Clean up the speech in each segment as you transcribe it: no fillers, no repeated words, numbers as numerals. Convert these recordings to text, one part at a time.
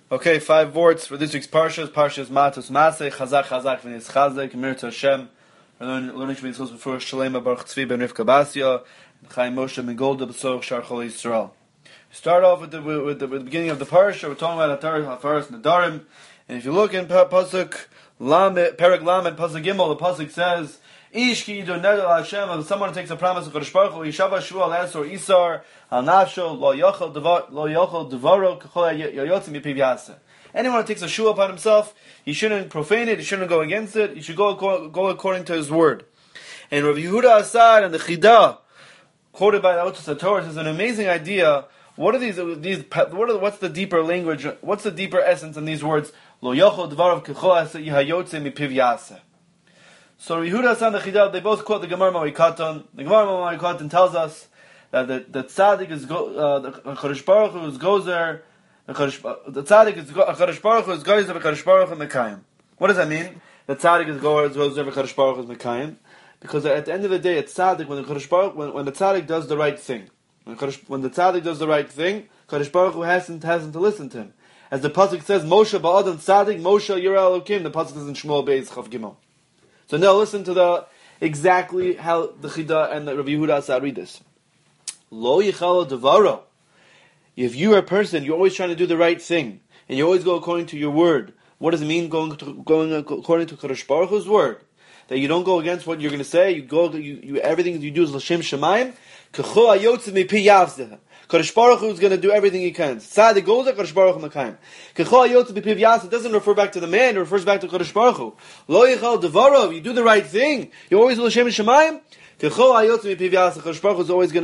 Okay, 5 words for this week's Parsha. Parsha is Matos Maseh, Chazak Chazak V'nis Chazak, Mir to Hashem. We're learning Shemini Tzos before Shalema Baruch Tzvi Ben Rivka Basya, Chaim Moshe Megolda B'Sorach Shar Chol Yisrael. Start off with the beginning of the Parsha. We're talking about Hafaras Nadarim. And if you look in Pasuk Lamed, Perek Lamed, Pasuk Gimel, the Pasuk says, Ish ki yidu neder al Hashem, if someone takes a promise of Kodesh Baruch Hu, Yishava Shu al Esor Isar, al Nafsho, lo yochel devaro, k'chol yoyotzim yipiv yaseh. Anyone who takes a shua upon himself, he shouldn't profane it, he shouldn't go against it, he should go according to his word. And Rav Yehuda Asad and the Chidah, quoted by the Otos HaTorah, is an amazing idea. What are what's the deeper language, what's the deeper essence in these words? Lo yochel devaro, k'chol yoyotzim yipiv yaseh. So Yehuda and the Chidah, they both quote the Gemara Ma'ikatan. The Gemara Ma'ikatan tells us that the tzaddik is the Chodesh Baruch Hu is gozer, the tzaddik is Chodesh Baruch Hu is gozer, Chodesh Baruch Hu mekayim. What does that mean? The tzaddik is gozer, Chodesh Baruch Hu is mekayim, because at the end of the day, it's tzaddik when the Chodesh Baruch when the tzaddik does the right thing. When the tzaddik does the right thing, Chodesh Baruch Hu hasn't to listen to him. As the pasuk says, Moshe ba'adam tzaddik, Moshe yirah Elokim. The pasuk says in Shmuel Beis Chav Gimel. So now listen to exactly how the Chidah and the Rav Yehuda Asad read this. Lo yichal devaro. If you are a person, you're always trying to do the right thing, and you always go according to your word. What does it mean going according to Kodesh Baruch Hu's word? That you don't go against what you're going to say. You everything you do is l'shem shemayim. K'cho hayotzim mipi yavzeh. Kodesh Baruch Hu is going to do everything he can. Tzaddik goes there, Kodesh Baruch Hu mekayim. K'cho hayotzim mipi yavzeh doesn't refer back to the man; it refers back to Kodesh Baruch Hu. Lo yichal devaro. You do the right thing. You always l'shem shemayim. K'cho hayotzim mipi yavzeh. Kodesh Baruch Hu is always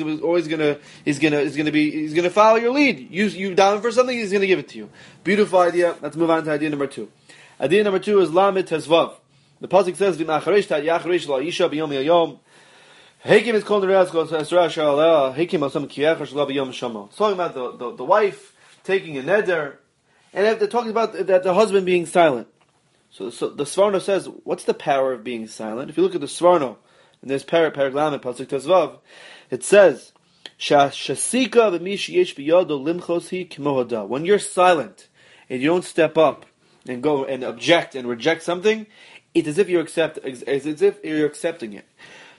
going to follow your lead. You down for something, he's going to give it to you. Beautiful idea. Let's move on to idea number 2. Idea number 2 is Lamed Tezvav. The pasuk says, "V'macharesh tat yacharesh la isha b'yom yayom." Hekim is called the Reaz goes Esra Shalal. Hekim asam kiyach shalav b'yom shamo. It's talking about the wife taking a neder, and they're talking about that the husband being silent. So the Svarno says, what's the power of being silent? If you look at the Svarno in this Perek Lamed pasuk Tezvav, it says, "Shasika v'mish yesh b'yado limchos hi k'mohada." When you're silent and you don't step up and go and object and reject something, it's as if you're accepting it.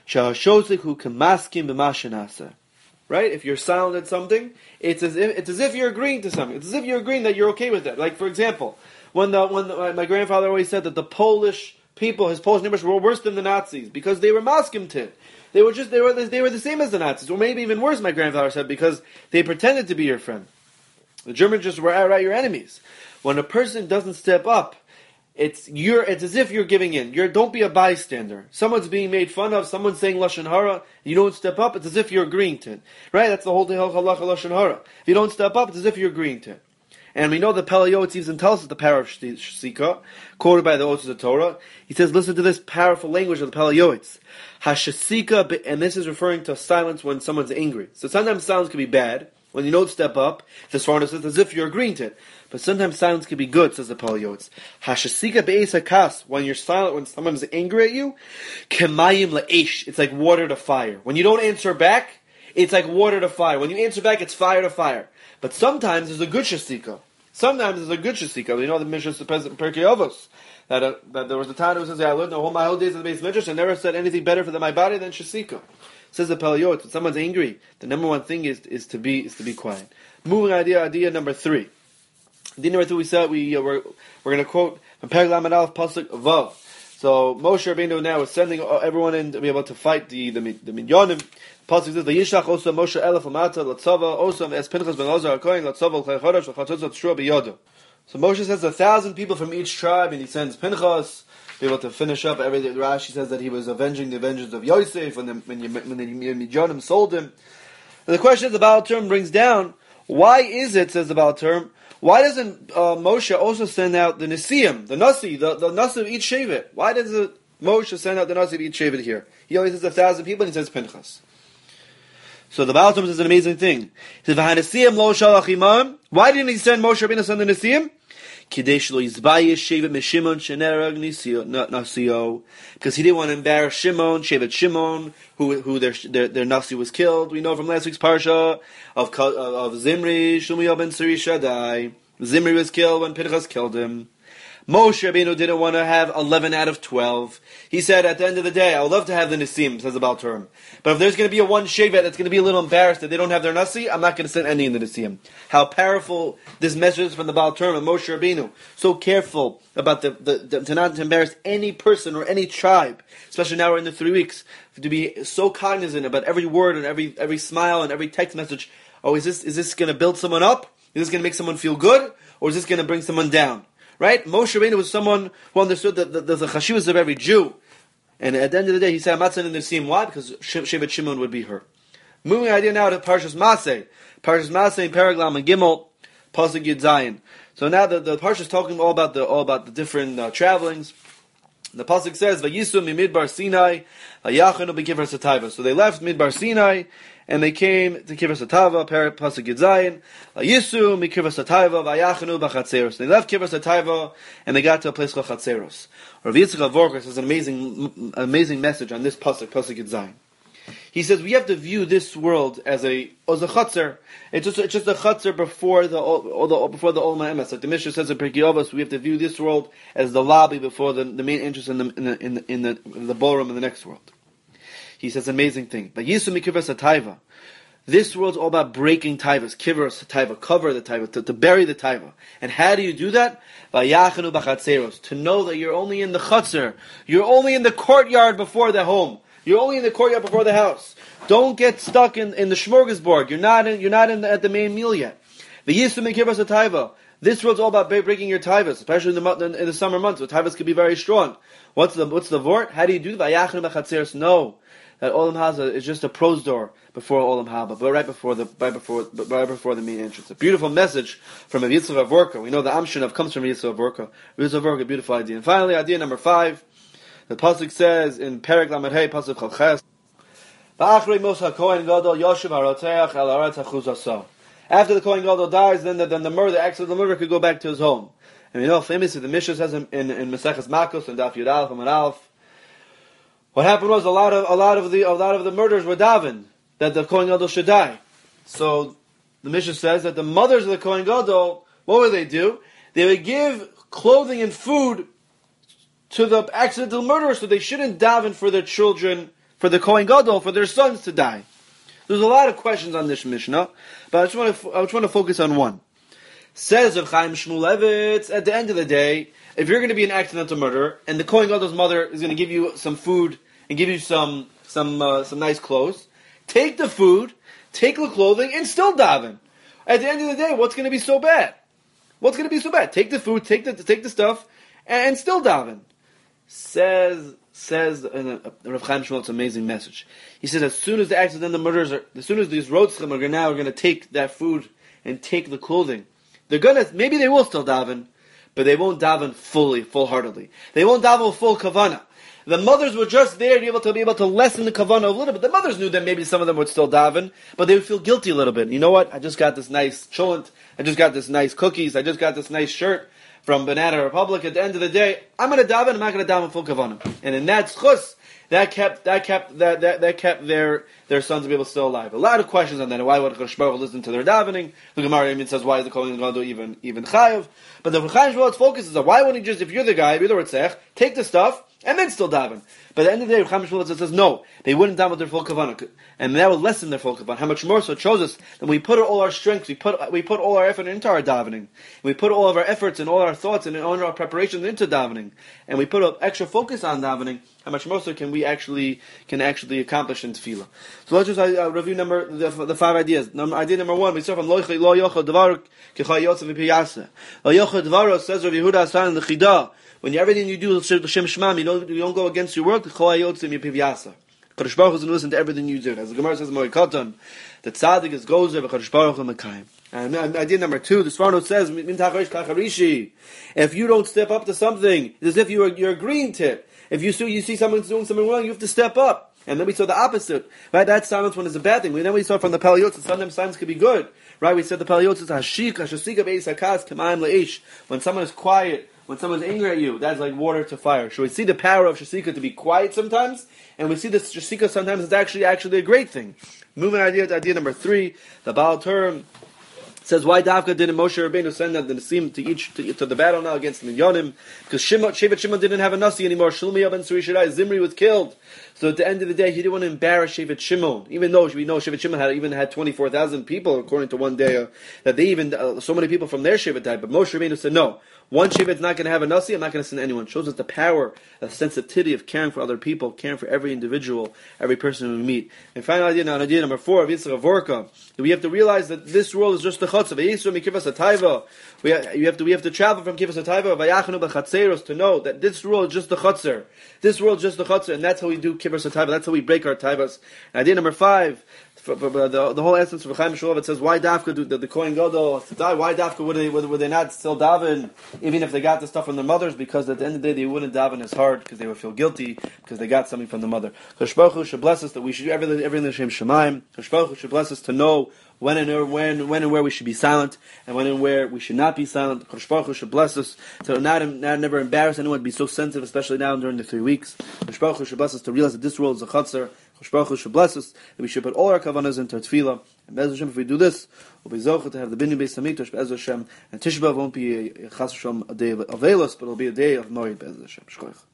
Right? If you're silent at something, it's as if you're agreeing to something. It's as if you're agreeing that you're okay with it. Like, for example, when my grandfather always said that the Polish people, his Polish neighbors, were worse than the Nazis because they were maskim. They were the same as the Nazis, or maybe even worse. My grandfather said, because they pretended to be your friend. The Germans just were outright your enemies. When a person doesn't step up, it's as if you're giving in. Don't be a bystander. Someone's being made fun of. Someone's saying lashon hara. You don't step up. It's as if you're agreeing to it. Right? That's the whole halacha lashon hara. If you don't step up, it's as if you're agreeing to it. And we know that Peliyot even tells us the power of shasika, quoted by the Otos HaTorah. He says, listen to this powerful language of the Peliyot. Hashasika, and this is referring to silence when someone's angry. So sometimes silence can be bad. When you don't step up, the Svarno says as if you're agreeing to it. But sometimes silence can be good, says the Peliyot. Hashasika be'es hakas, when you're silent, when someone's angry at you, kemayim la'esh, it's like water to fire. When you don't answer back, it's like water to fire. When you answer back, it's fire to fire. But sometimes there's a good shasika. You know the Mishnah says in Pirkei Avos that there was a time who says, I lived my whole days in the base Midrash and never said anything better for my body than shasika. Says the Peliyot, when someone's angry, the number one thing is to be quiet. Moving idea number 3. Idea number 3, we said we're going to quote from Perek Lamed Aleph pasuk Vav. So Moshe Rabbeinu now is sending everyone in to be able to fight the Midyanim. Pasuk says, "Vayishlach also Moshe elef amata latzava osam es Pinchas ben Elazar hakohen latzava l'chaychodesh l'chatzos shua biyado." So Moshe says 1,000 people from each tribe, and he sends Pinchas to be able to finish up everything. Rashi says that he was avenging the vengeance of Yosef when the Midyanim sold him. And the question is, the Baal Term brings down, why is it, says the Baal Term, why doesn't Moshe also send out the Nesiim, the Nasi of each Shevet? Why does Moshe send out the Nasi of each Shevet here? He always says 1,000 people, and he says Pinchas. So the Baal Term says an amazing thing. He says, "V'hanesiim lo shalach imam." Why didn't he send Moshe Rabbeinu send the Nesiim? Because he didn't want to embarrass Shimon, Shevet Shimon, who their Nasi was killed. We know from last week's parsha of Zimri, Shumiyah ben Suri Shaddai. Zimri was killed when Pinchas killed him. Moshe Rabbeinu didn't want to have 11 out of 12. He said, at the end of the day, I would love to have the Nisim, says the Baal Turim. But if there's going to be a one Shevet that's going to be a little embarrassed that they don't have their Nasi, I'm not going to send any in the Nisim. How powerful this message is from the Baal Turim and Moshe Rabbeinu. So careful about to not embarrass any person or any tribe, especially now we're in the 3 weeks, to be so cognizant about every word and every smile and every text message. Oh, is this going to build someone up? Is this going to make someone feel good? Or is this going to bring someone down? Right? Moshe Rabbeinu was someone who understood that there's a chashivas of every Jew. And at the end of the day, he said, I'm not sending the Nisim. Why? Because Shevet Shimon would be her. Moving idea now to Parshas Maseh. Parshas Maseh, Paraglam and Gimel, Pasuk Yud Zayin. So now the Parsha is talking all about the different travelings. The Pasuk says, Vayisu mi Midbar Sinai, Vayachanu b'Kivras Hatayva. So they left Midbar Sinai, and they came to Kivras Hatayva, Pasuk Yud Zayin. Vayisu mi Kivras Hatayva, Vayachanu b'Chatzeros. They left Kivras Hatayva, and they got to a place called Chatzeros. Rav Yitzchak Vorkos has an amazing message on this Pasuk Yud Zayin. He says we have to view this world as a chutzner. It's just a chutzner before the Olam Ha'emes. Like the Mishnah says in Pirkei Avos, we have to view this world as the lobby before the main interest in the ballroom in the next world. He says an amazing thing. But Yisu mikivras hatayva. This world's all about breaking taivas, kivras hatayva, cover the taiva, to bury the taiva. And how do you do that? Vayachanu b'chatzeros. To know that you're only in the chutzner, you're only in the courtyard before the home. You're only in the courtyard before the house. Don't get stuck in the smorgasbord. You're not at the main meal yet. The Yisum Mikivas Hatayva. This world's all about breaking your taivas, especially in the summer months, where taivas can be very strong. What's the vort? How do you do Vayachnu b'chatzeros? No, that Olam Haza is just a prose door before Olam Haba, but right before the main entrance. A beautiful message from Rav Yitzchak Vorka. We know the Amshinav comes from Yitzchak Vorka. Rav Yitzchak Vorka, beautiful idea. And finally, idea number 5. The pasuk says in Perek Lamed Hey, pasuk Chalches, "Va'achrei Mos HaKohen Gadol Yoshev HaRotzeach El Haaretz Achuzasah." After the Kohen Gadol dies, then the murderer could go back to his home. And you know, famously, the Mishnah says in Maseches Makos and Daf Yud Aleph and Aleph, what happened was a lot of the murders were daven that the Kohen Gadol should die. So the Mishnah says that the mothers of the Kohen Gadol, what would they do? They would give clothing and food to the accidental murderer, so they shouldn't daven for their children, for the Kohen Gadol, for their sons to die. There's a lot of questions on this Mishnah, but I just want to focus on one. Says Rav Chaim Shmulevitz, at the end of the day, if you're going to be an accidental murderer, and the Kohen Gadol's mother is going to give you some food and give you some nice clothes, take the food, take the clothing, and still daven. At the end of the day, what's going to be so bad? What's going to be so bad? Take the food, take the stuff, and still daven. Says Rav Chaim Shmulevitz, amazing message. He says as soon as the accidental murderers as soon as these rotzchim are going to take that food and take the clothing, maybe they will still daven, but they won't daven full-heartedly. They won't daven with full kavanah. The mothers were just there to be able to lessen the kavanah a little bit. The mothers knew that maybe some of them would still daven, but they would feel guilty a little bit. You know what? I just got this nice cholent. I just got this nice cookies. I just got this nice shirt from Banana Republic. At the end of the day, I'm going to daven. I'm not going to daven full kavanah. And in that schus, that kept their sons to be able to stay alive. A lot of questions on that. Why would Chodesh Baruch Hu listen to their davening? The Gemara even says, why is the Kohen Gadol even chayav? But the Chaim Shmulevitz focus is on why wouldn't he just, if you're the guy, be the Ritzech, take the stuff and then still daven? But at the end of the day, Chaim Shmulevitz says no, they wouldn't daven with their full kavanah, and that would lessen their full kavanah. How much more so? It shows us that we put all our strength, we put all our effort into our davening, we put all of our efforts and all our thoughts and all our preparations into davening, and we put an extra focus on davening. How much more so can we actually accomplish in tefillah? So let's just review the 5 ideas. Idea number 1, we start from lo yochel dvar k'chay yotzav v'piyasa. Lo yochel dvar says Rav Yehuda Hasan in the Chida. When everything you do L'Shem Shmam, you don't go against your word. K'chay yotzav v'piyasa. Kadosh Baruch Hu is going to listen to everything you do. As the Gemara says in Moed the tzaddik is gozer v'Kadosh Baruch Hu mekayim. And idea number 2, the Sforno says, if you don't step up to something, it's as if you're agreeing to it. If you see someone doing something wrong, you have to step up. And then we saw the opposite. Right? That silence one is a bad thing. Then we saw from the Paliyot that sometimes silence could be good. Right? We said the Paliyot is hashika beis hakas k'mayim le'ish. When someone is quiet, when someone's angry at you, that's like water to fire. So we see the power of shasika to be quiet sometimes, and we see this shasika sometimes is actually a great thing. Moving idea to idea number 3, the Baal Turim says, why Davka didn't Moshe Rabbeinu send the Nesim to the battle now against the Minyanim? Because Shevet Shimon didn't have a Nasi anymore. Shlomi ben Surishadai, Zimri was killed. So at the end of the day, he didn't want to embarrass Shevet Shimon. Even though we know Shevet Shimon had 24,000 people, according to one day, that they even, so many people from their Shevet died. But Moshe Rabbeinu said, no. One Shevet's not going to have a Nasi, I'm not going to send anyone. It shows us the power, the sensitivity of caring for other people, caring for every individual, every person we meet. And final idea number 4 of Yitzchak Vorka, that we have to realize that this world is just the chutzah. We have to travel from Kivas HaTaiva to know that this world is just the chutzah. This world is just the chutzah, and that's how we do Kivas HaTaiva. That's how we break our taivas. And idea number 5, the whole essence of Chaim Shulov, it says, why Dafka do the Kohen Gadol die? Why Dafka would they not still daven, even if they got the stuff from their mothers? Because at the end of the day, they wouldn't daven as hard because they would feel guilty because they got something from the mother. Kosh Baruch Hu should bless us that we should do everything L'Shem Shemaim. Kosh Baruch Hu should bless us to know when and where we should be silent and when and where we should not be silent. Kosh Baruch Hu should bless us to never embarrass anyone, be so sensitive, especially now during the 3 weeks. Kosh Baruch Hu should bless us to realize that this world is a chutzner. Kosh Baruch Hu should bless us that we should put all our kavanas into our tefillah. And Be'ez Hashem, if we do this, we'll be zocheh to have the binyan beis hamikdash. Be'ez Hashem, and Tisha B'av won't be a chas Hashem a day of Avelos, but it'll be a day of Moed. Be'ez Hashem. Shkoich.